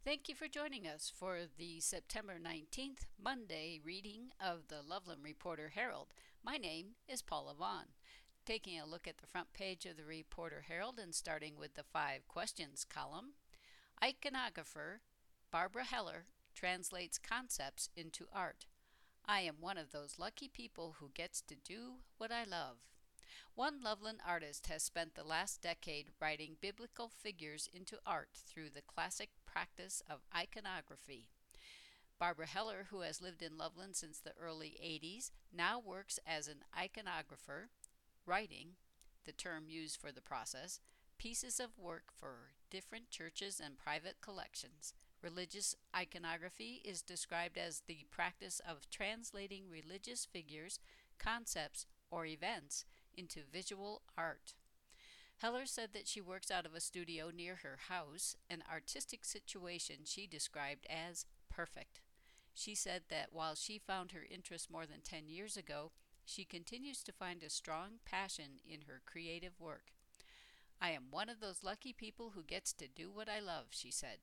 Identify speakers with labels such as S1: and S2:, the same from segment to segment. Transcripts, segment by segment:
S1: Thank you for joining us for the September 19th, Monday reading of the Loveland Reporter Herald. My name is Paula Vaughn. Taking a look at the front page of the Reporter Herald and starting with the 5 questions column, iconographer Barbara Heller translates concepts into art. I am one of those lucky people who gets to do what I love. One Loveland artist has spent the last decade writing biblical figures into art through the classic practice of iconography. Barbara Heller, who has lived in Loveland since the early 80s, now works as an iconographer, writing, the term used for the process, pieces of work for different churches and private collections. Religious iconography is described as the practice of translating religious figures, concepts, or events into visual art. Heller said that she works out of a studio near her house, an artistic situation she described as perfect. She said that while she found her interest more than 10 years ago, she continues to find a strong passion in her creative work. I am one of those lucky people who gets to do what I love, she said.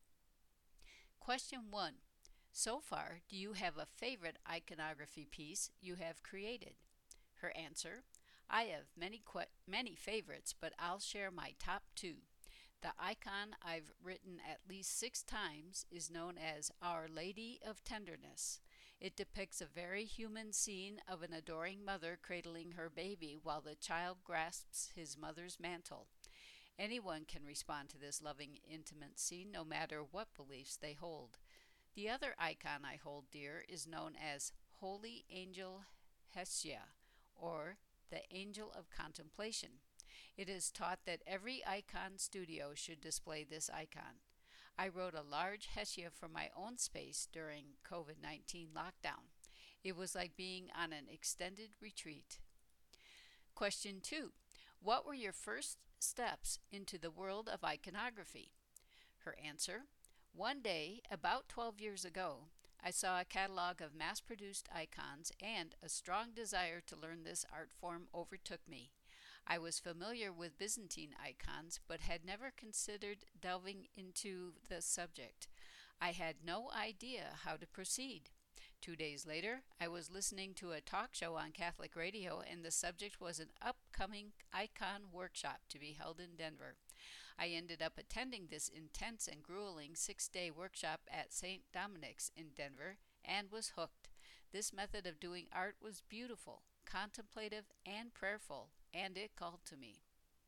S1: Question 1. So far, do you have a favorite iconography piece you have created? Her answer: I have many favorites, but I'll share my top 2. The icon I've written at least 6 times is known as Our Lady of Tenderness. It depicts a very human scene of an adoring mother cradling her baby while the child grasps his mother's mantle. Anyone can respond to this loving, intimate scene, no matter what beliefs they hold. The other icon I hold dear is known as Holy Angel Hesia, or the Angel of Contemplation. It is taught that every icon studio should display this icon. I wrote a large Hesia for my own space during COVID-19 lockdown. It was like being on an extended retreat. Question 2. What were your first steps into the world of iconography? Her answer: One day, about 12 years ago, I saw a catalog of mass-produced icons, and a strong desire to learn this art form overtook me. I was familiar with Byzantine icons, but had never considered delving into the subject. I had no idea how to proceed. 2 days later, I was listening to a talk show on Catholic radio, and the subject was an upcoming icon workshop to be held in Denver. I ended up attending this intense and grueling 6-day workshop at St. Dominic's in Denver and was hooked. This method of doing art was beautiful, contemplative, and prayerful, and it called to me.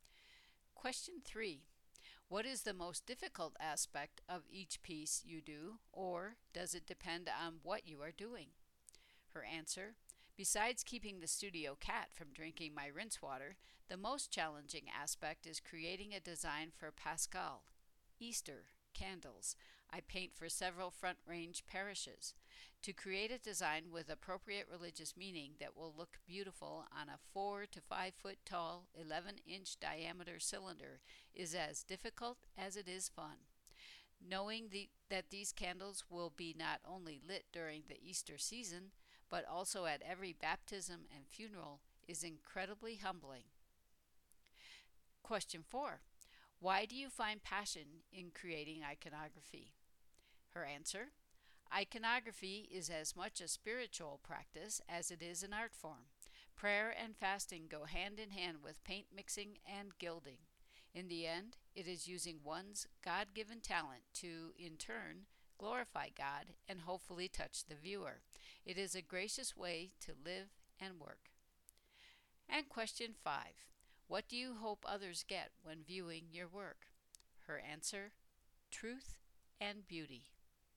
S1: Question 3. What is the most difficult aspect of each piece you do, or does it depend on what you are doing? Her answer: Besides keeping the studio cat from drinking my rinse water, the most challenging aspect is creating a design for Paschal, Easter, candles. I paint for several Front Range parishes. To create a design with appropriate religious meaning that will look beautiful on a 4 to 5 foot tall, 11-inch diameter cylinder is as difficult as it is fun. Knowing that these candles will be not only lit during the Easter season, but also at every baptism and funeral is incredibly humbling. Question 4. Why do you find passion in creating iconography? Her answer: Iconography is as much a spiritual practice as it is an art form. Prayer and fasting go hand in hand with paint mixing and gilding. In the end, it is using one's God-given talent to, in turn, glorify God and hopefully touch the viewer. It is a gracious way to live and work. And question 5. What do you hope others get when viewing your work? Her answer: Truth and beauty.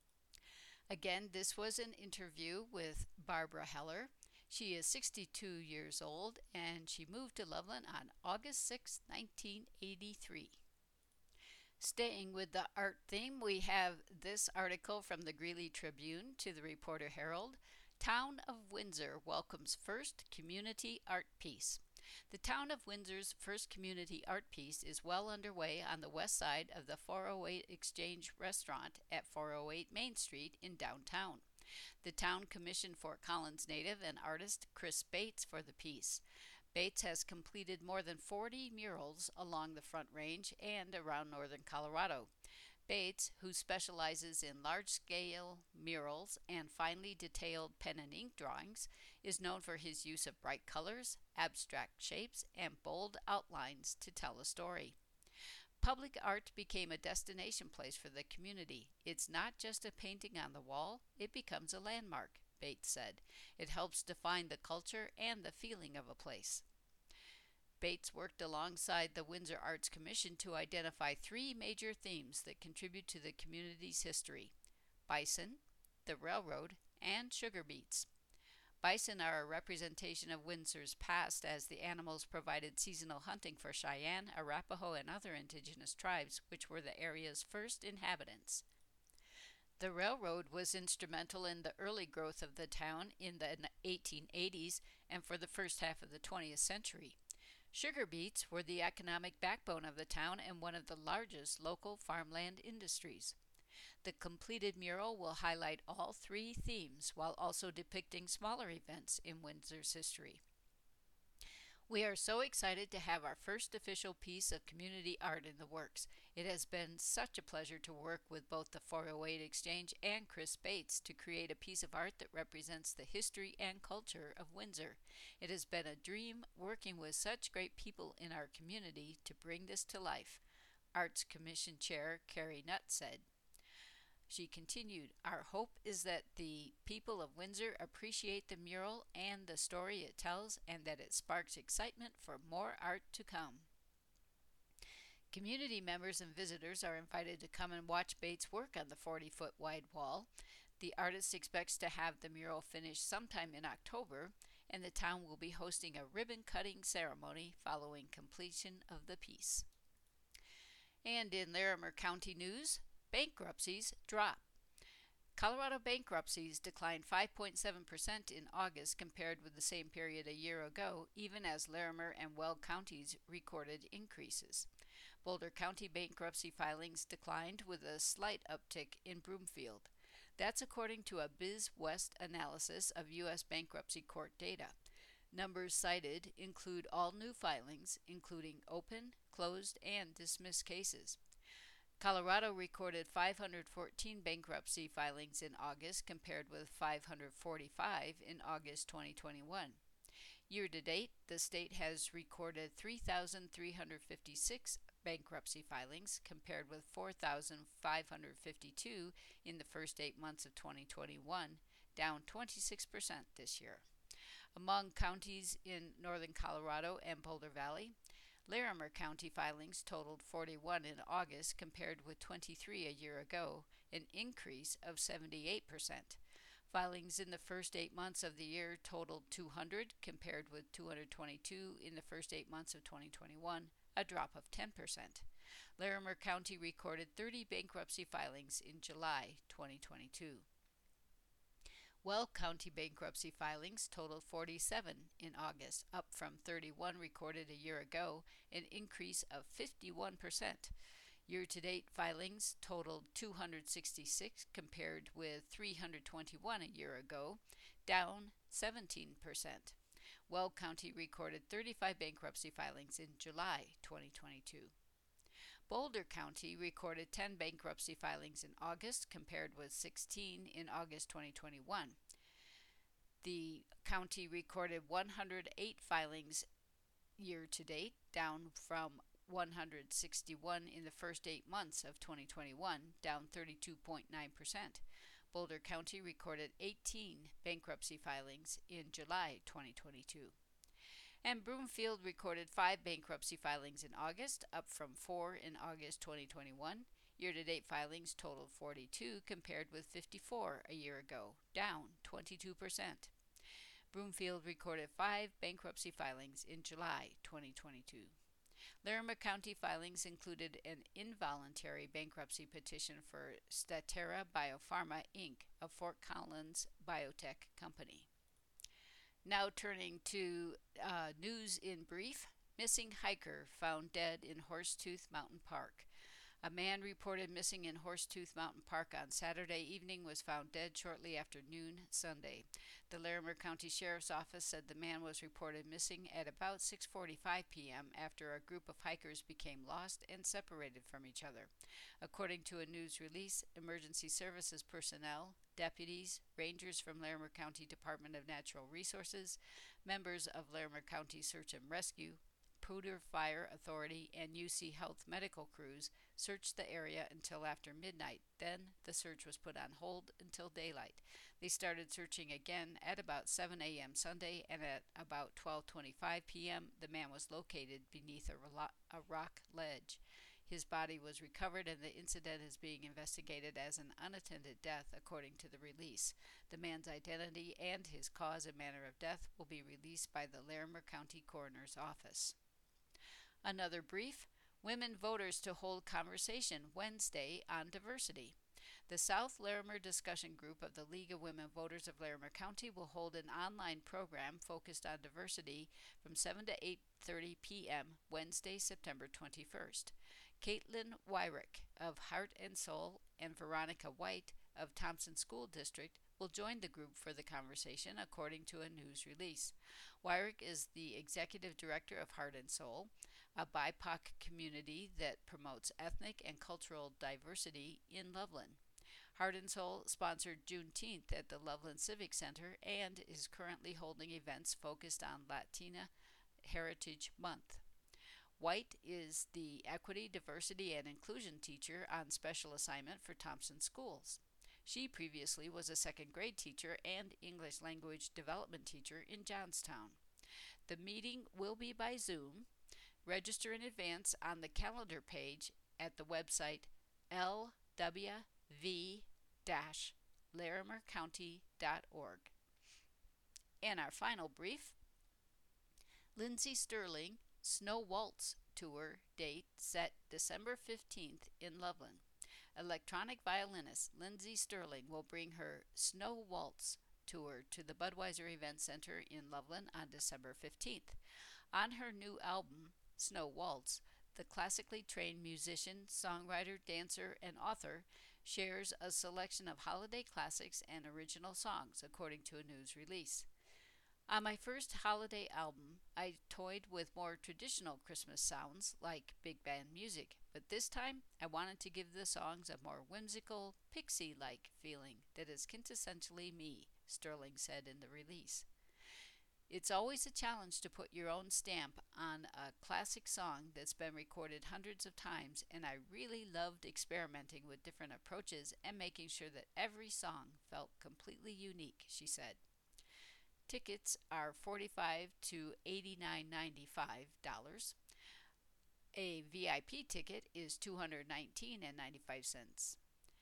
S1: Again, this was an interview with Barbara Heller. She is 62 years old, and she moved to Loveland on August 6, 1983. Staying with the art theme, we have this article from the Greeley Tribune to the Reporter Herald. Town of Windsor welcomes first community art piece. The Town of Windsor's first community art piece is well underway on the west side of the 408 Exchange Restaurant at 408 Main Street in downtown. The town commissioned Fort Collins native and artist Chris Bates for the piece. Bates has completed more than 40 murals along the Front Range and around northern Colorado. Bates, who specializes in large-scale murals and finely detailed pen and ink drawings, is known for his use of bright colors, abstract shapes, and bold outlines to tell a story. Public art became a destination place for the community. It's not just a painting on the wall, it becomes a landmark, Bates said. It helps define the culture and the feeling of a place. Bates worked alongside the Windsor Arts Commission to identify three major themes that contribute to the community's history: bison, the railroad, and sugar beets. Bison are a representation of Windsor's past, as the animals provided seasonal hunting for Cheyenne, Arapaho, and other indigenous tribes, which were the area's first inhabitants. The railroad was instrumental in the early growth of the town in the 1880s and for the first half of the 20th century. Sugar beets were the economic backbone of the town and one of the largest local farmland industries. The completed mural will highlight all three themes while also depicting smaller events in Windsor's history. We are so excited to have our first official piece of community art in the works. It has been such a pleasure to work with both the 408 Exchange and Chris Bates to create a piece of art that represents the history and culture of Windsor. It has been a dream working with such great people in our community to bring this to life, Arts Commission Chair Carrie Nutt said. She continued, "Our hope is that the people of Windsor appreciate the mural and the story it tells, and that it sparks excitement for more art to come." Community members and visitors are invited to come and watch Bates work on the 40-foot wide wall. The artist expects to have the mural finished sometime in October, and the town will be hosting a ribbon-cutting ceremony following completion of the piece. And in Larimer County news, bankruptcies drop. Colorado bankruptcies declined 5.7% in August compared with the same period a year ago, even as Larimer and Weld counties recorded increases. Boulder County bankruptcy filings declined with a slight uptick in Broomfield. That's according to a BizWest analysis of U.S. bankruptcy court data. Numbers cited include all new filings, including open, closed, and dismissed cases. Colorado recorded 514 bankruptcy filings in August compared with 545 in August 2021. Year to date, the state has recorded 3,356 bankruptcy filings compared with 4,552 in the first 8 months of 2021, down 26% this year. Among counties in northern Colorado and Boulder Valley, Larimer County filings totaled 41 in August compared with 23 a year ago, an increase of 78%. Filings in the first 8 months of the year totaled 200 compared with 222 in the first 8 months of 2021, a drop of 10%. Larimer County recorded 30 bankruptcy filings in July 2022. Weld County bankruptcy filings totaled 47 in August, up from 31 recorded a year ago, an increase of 51%. Year-to-date filings totaled 266 compared with 321 a year ago, down 17%. Weld County recorded 35 bankruptcy filings in July 2022. Boulder County recorded 10 bankruptcy filings in August compared with 16 in August 2021. The county recorded 108 filings year to date, down from 161 in the first 8 months of 2021, down 32.9%. Boulder County recorded 18 bankruptcy filings in July 2022. And Broomfield recorded 5 bankruptcy filings in August, up from 4 in August 2021. Year-to-date filings totaled 42 compared with 54 a year ago, down 22%. Broomfield recorded 5 bankruptcy filings in July 2022. Larimer County filings included an involuntary bankruptcy petition for Statera Biopharma, Inc., a Fort Collins biotech company. Now turning to news in brief. Missing hiker found dead in Horsetooth Mountain Park. A man reported missing in Horsetooth Mountain Park on Saturday evening was found dead shortly after noon Sunday. The Larimer County Sheriff's Office said the man was reported missing at about 6:45 p.m. after a group of hikers became lost and separated from each other. According to a news release, emergency services personnel, deputies, rangers from Larimer County Department of Natural Resources, members of Larimer County Search and Rescue, Poudre Fire Authority, and UC Health medical crews searched the area until after midnight. Then the search was put on hold until daylight. They started searching again at about 7 a.m. Sunday, and at about 12:25 p.m. the man was located beneath a rock ledge. His body was recovered, and the incident is being investigated as an unattended death, according to the release. The man's identity and his cause and manner of death will be released by the Larimer County Coroner's Office. Another brief: women voters to hold conversation Wednesday on diversity. The South Larimer Discussion Group of the League of Women Voters of Larimer County will hold an online program focused on diversity from 7 to 8:30 p.m. Wednesday, September 21st. Caitlin Wyrick of Heart and Soul and Veronica White of Thompson School District will join the group for the conversation, according to a news release. Wyrick is the executive director of Heart and Soul, a BIPOC community that promotes ethnic and cultural diversity in Loveland. Heart and Soul sponsored Juneteenth at the Loveland Civic Center and is currently holding events focused on Latina Heritage Month. White is the Equity, Diversity, and Inclusion teacher on special assignment for Thompson Schools. She previously was a second grade teacher and English language development teacher in Johnstown. The meeting will be by Zoom. Register in advance on the calendar page at the website lw-larimercounty.org. And our final brief: Lindsey Sterling Snow Waltz Tour date set December 15th in Loveland. Electronic violinist Lindsey Sterling will bring her Snow Waltz Tour to the Budweiser Event Center in Loveland on December 15th. On her new album, Snow Waltz, the classically trained musician, songwriter, dancer, and author shares a selection of holiday classics and original songs, according to a news release. On my first holiday album, I toyed with more traditional Christmas sounds like big band music, but this time I wanted to give the songs a more whimsical, pixie-like feeling that is quintessentially me, Sterling said in the release. It's always a challenge to put your own stamp on a classic song that's been recorded hundreds of times, and I really loved experimenting with different approaches and making sure that every song felt completely unique, she said. Tickets are $45 to $89.95. A VIP ticket is $219.95.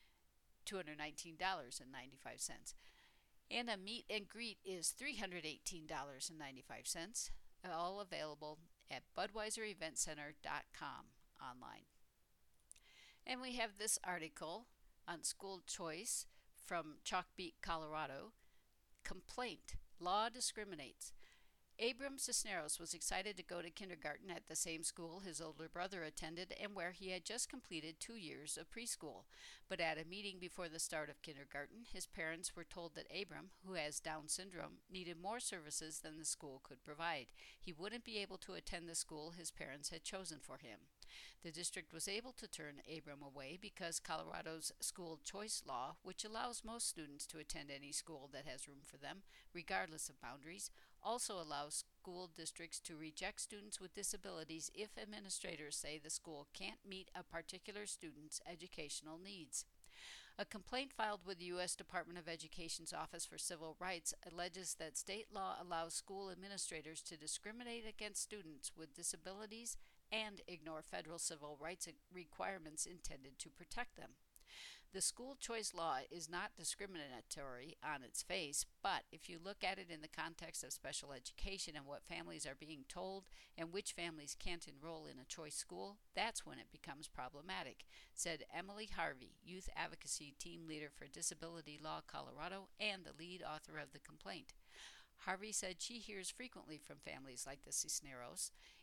S1: $219.95. And a meet and greet is $318.95. All available at BudweiserEventCenter.com online. And we have this article on school choice from Chalkbeat, Colorado. Complaint: law discriminates. Abram Cisneros was excited to go to kindergarten at the same school his older brother attended and where he had just completed 2 years of preschool. But at a meeting before the start of kindergarten, his parents were told that Abram, who has Down syndrome, needed more services than the school could provide. He wouldn't be able to attend the school his parents had chosen for him. The district was able to turn Abram away because Colorado's school choice law, which allows most students to attend any school that has room for them, regardless of boundaries, also allows school districts to reject students with disabilities if administrators say the school can't meet a particular student's educational needs. A complaint filed with the U.S. Department of Education's Office for Civil Rights alleges that state law allows school administrators to discriminate against students with disabilities and ignore federal civil rights requirements intended to protect them. The school choice law is not discriminatory on its face, but if you look at it in the context of special education and what families are being told and which families can't enroll in a choice school, that's when it becomes problematic, said Emily Harvey, Youth Advocacy Team Leader for Disability Law Colorado and the lead author of the complaint. Harvey said she hears frequently from families like the Cisneros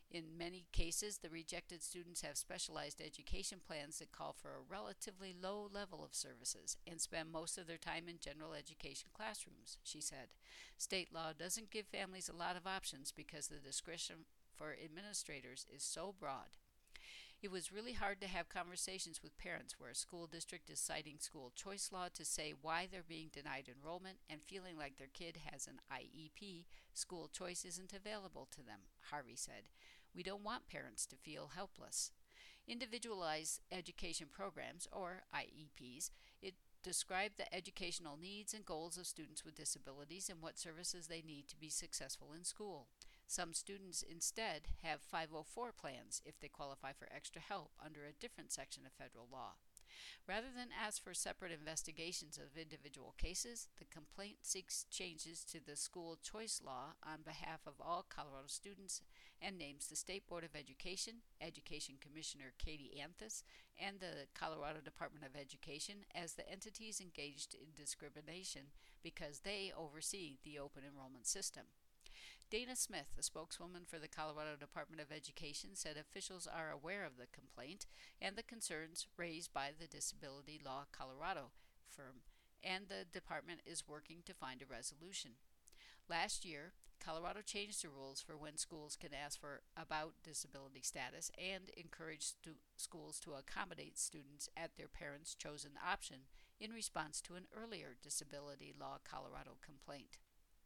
S1: In many cases, the rejected students have specialized education plans that call for a relatively low level of services and spend most of their time in general education classrooms, she said. State law doesn't give families a lot of options because the discretion for administrators is so broad. It was really hard to have conversations with parents where a school district is citing school choice law to say why they're being denied enrollment and feeling like their kid has an IEP, school choice isn't available to them, Harvey said. We don't want parents to feel helpless. Individualized education programs, or IEPs, it describe the educational needs and goals of students with disabilities and what services they need to be successful in school. Some students instead have 504 plans if they qualify for extra help under a different section of federal law. Rather than ask for separate investigations of individual cases, the complaint seeks changes to the school choice law on behalf of all Colorado students and names the State Board of Education, Education Commissioner Katie Anthus, and the Colorado Department of Education as the entities engaged in discrimination because they oversee the open enrollment system. Dana Smith, a spokeswoman for the Colorado Department of Education, said officials are aware of the complaint and the concerns raised by the Disability Law Colorado firm, and the department is working to find a resolution. Last year, Colorado changed the rules for when schools can ask for about disability status and encouraged schools to accommodate students at their parents' chosen option in response to an earlier Disability Law Colorado complaint.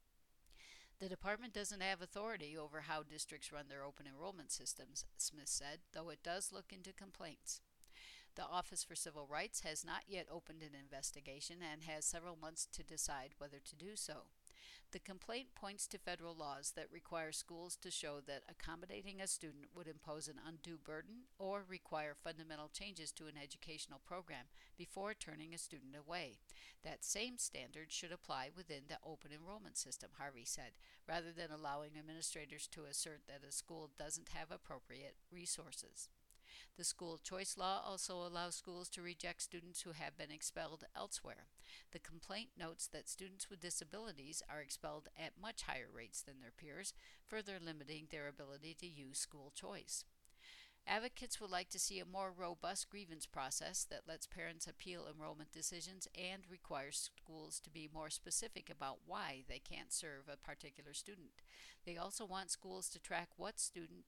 S1: The department doesn't have authority over how districts run their open enrollment systems, Smith said, though it does look into complaints. The Office for Civil Rights has not yet opened an investigation and has several months to decide whether to do so. The complaint points to federal laws that require schools to show that accommodating a student would impose an undue burden or require fundamental changes to an educational program before turning a student away. That same standard should apply within the open enrollment system, Harvey said, rather than allowing administrators to assert that a school doesn't have appropriate resources. The school choice law also allows schools to reject students who have been expelled elsewhere. The complaint notes that students with disabilities are expelled at much higher rates than their peers, further limiting their ability to use school choice. Advocates would like to see a more robust grievance process that lets parents appeal enrollment decisions and requires schools to be more specific about why they can't serve a particular student. They also want schools to track which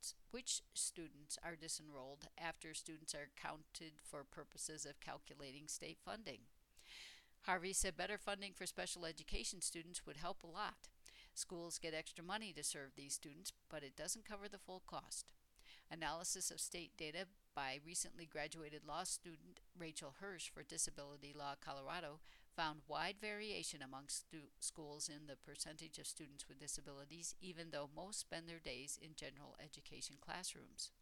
S1: students are disenrolled after students are counted for purposes of calculating state funding. Harvey said better funding for special education students would help a lot. Schools get extra money to serve these students, but it doesn't cover the full cost. Analysis of state data by recently graduated law student Rachel Hirsch for Disability Law Colorado found wide variation among schools in the percentage of students with disabilities, even though most spend their days in general education classrooms.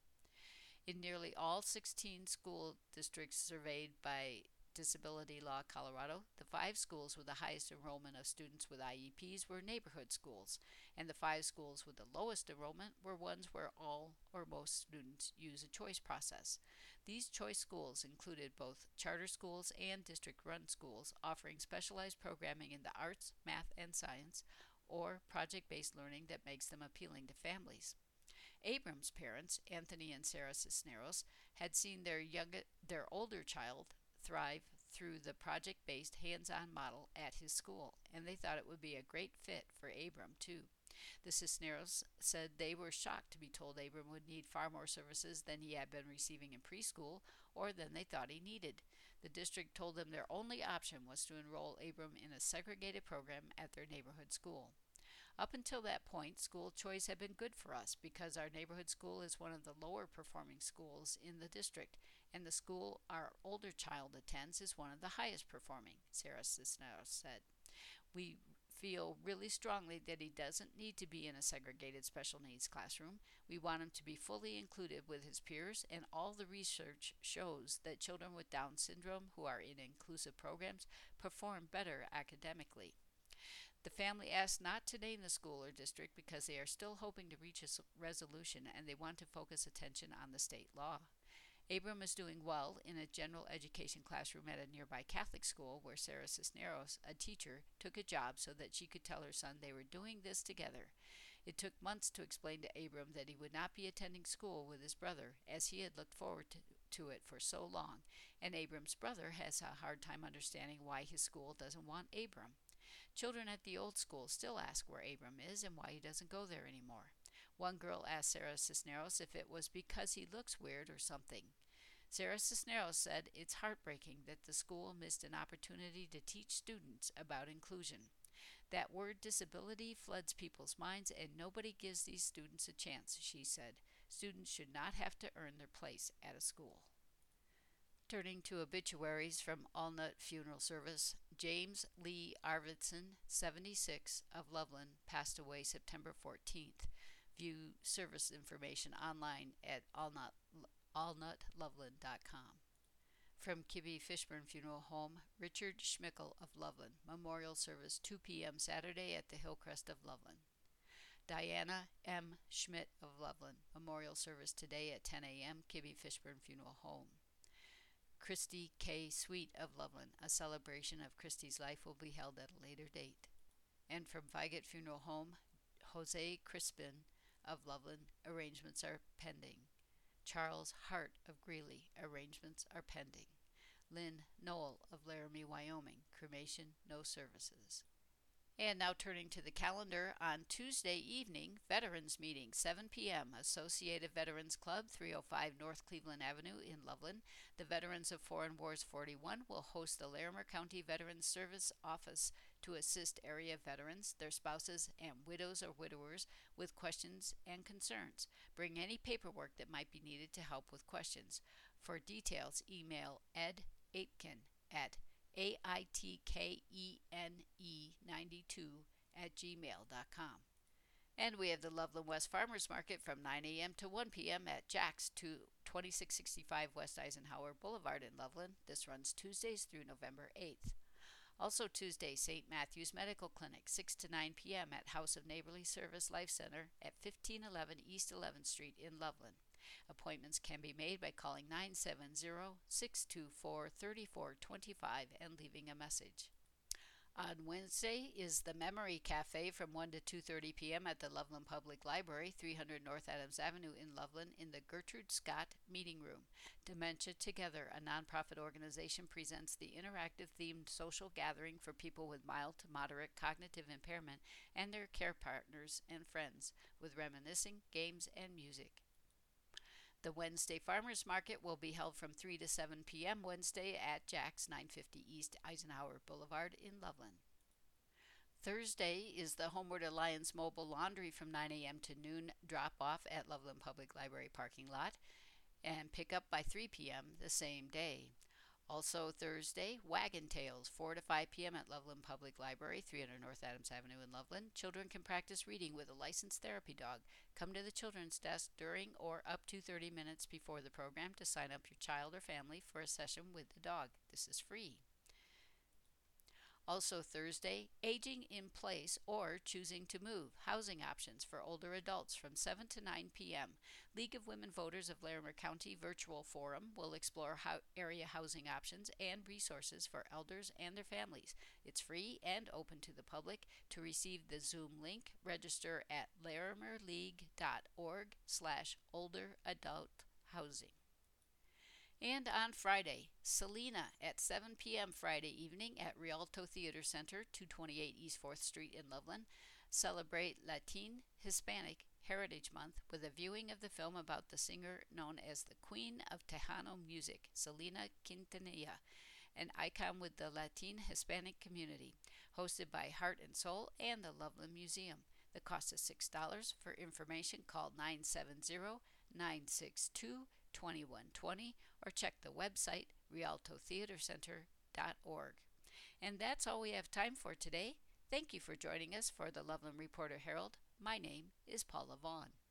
S1: In nearly all 16 school districts surveyed by Disability Law Colorado, the 5 schools with the highest enrollment of students with IEPs were neighborhood schools, and the 5 schools with the lowest enrollment were ones where all or most students use a choice process. These choice schools included both charter schools and district-run schools offering specialized programming in the arts, math, and science, or project-based learning that makes them appealing to families. Abram's parents, Anthony and Sarah Cisneros, had seen their older child thrive through the project-based hands-on model at his school, and they thought it would be a great fit for Abram, too. The Cisneros said they were shocked to be told Abram would need far more services than he had been receiving in preschool or than they thought he needed. The district told them their only option was to enroll Abram in a segregated program at their neighborhood school. Up until that point, school choice had been good for us because our neighborhood school is one of the lower performing schools in the district, and the school our older child attends is one of the highest performing, Sarah Cisneros said. We feel really strongly that he doesn't need to be in a segregated special needs classroom. We want him to be fully included with his peers, and all the research shows that children with Down syndrome who are in inclusive programs perform better academically. The family asked not to name the school or district because they are still hoping to reach a resolution and they want to focus attention on the state law. Abram is doing well in a general education classroom at a nearby Catholic school where Sarah Cisneros, a teacher, took a job so that she could tell her son they were doing this together. It took months to explain to Abram that he would not be attending school with his brother, as he had looked forward to it for so long, and Abram's brother has a hard time understanding why his school doesn't want Abram. Children at the old school still ask where Abram is and why he doesn't go there anymore. One girl asked Sarah Cisneros if it was because he looks weird or something. Sarah Cisneros said it's heartbreaking that the school missed an opportunity to teach students about inclusion. That word disability floods people's minds, and nobody gives these students a chance, she said. Students should not have to earn their place at a school. Turning to obituaries from Allnut Funeral Service, James Lee Arvidsson, 76, of Loveland, passed away September 14th. View service information online at allnutloveland.com. From Kibbe Fishburne Funeral Home, Richard Schmickel of Loveland, memorial service 2 p.m. Saturday at the Hillcrest of Loveland. Diana M. Schmidt of Loveland, memorial service today at 10 a.m. Kibbe Fishburne Funeral Home. Christy K. Sweet of Loveland, a celebration of Christy's life will be held at a later date. And from Vigot Funeral Home, Jose Crispin of Loveland, arrangements are pending. Charles Hart of Greeley, arrangements are pending. Lynn Knoll of Laramie, Wyoming, cremation, no services. And now turning to the calendar, on Tuesday evening, Veterans Meeting, 7 p.m., Associated Veterans Club, 305 North Cleveland Avenue in Loveland. The Veterans of Foreign Wars 41 will host the Larimer County Veterans Service Office to assist area veterans, their spouses, and widows or widowers with questions and concerns. Bring any paperwork that might be needed to help with questions. For details, email Ed Aitken at aitkene92@gmail.com. And we have the Loveland West Farmers Market from 9 a.m. to 1 p.m. at Jack's, 2665 West Eisenhower Boulevard in Loveland. This runs Tuesdays through November 8th. Also Tuesday, St. Matthew's Medical Clinic, 6 to 9 p.m. at House of Neighborly Service Life Center at 1511 East 11th Street in Loveland. Appointments can be made by calling 970-624-3425 and leaving a message. On Wednesday is the Memory Cafe from 1 to 2:30 p.m. at the Loveland Public Library, 300 North Adams Avenue in Loveland, in the Gertrude Scott Meeting Room. Dementia Together, a nonprofit organization, presents the interactive themed social gathering for people with mild to moderate cognitive impairment and their care partners and friends, with reminiscing, games, and music. The Wednesday Farmers Market will be held from 3 to 7 p.m. Wednesday at Jack's, 950 East Eisenhower Boulevard in Loveland. Thursday is the Homeward Alliance Mobile Laundry from 9 a.m. to noon, drop-off at Loveland Public Library parking lot, and pick up by 3 p.m. the same day. Also Thursday, Wagon Tales, 4 to 5 p.m. at Loveland Public Library, 300 North Adams Avenue in Loveland. Children can practice reading with a licensed therapy dog. Come to the children's desk during or up to 30 minutes before the program to sign up your child or family for a session with the dog. This is free. Also Thursday, Aging in Place or Choosing to Move, housing options for older adults from 7 to 9 p.m. League of Women Voters of Larimer County Virtual Forum will explore area housing options and resources for elders and their families. It's free and open to the public. To receive the Zoom link, register at larimerleague.org/olderadulthousing. And on Friday, Selena at 7 p.m. Friday evening at Rialto Theater Center, 228 East 4th Street in Loveland. Celebrate Latin Hispanic Heritage Month with a viewing of the film about the singer known as the Queen of Tejano Music, Selena Quintanilla, an icon with the Latin Hispanic community, hosted by Heart and Soul and the Loveland Museum. The cost is $6. For information, call 970-962-2120 or check the website rialtotheatercenter.org. And that's all we have time for today. Thank you for joining us for the Loveland Reporter Herald. My name is Paula Vaughn.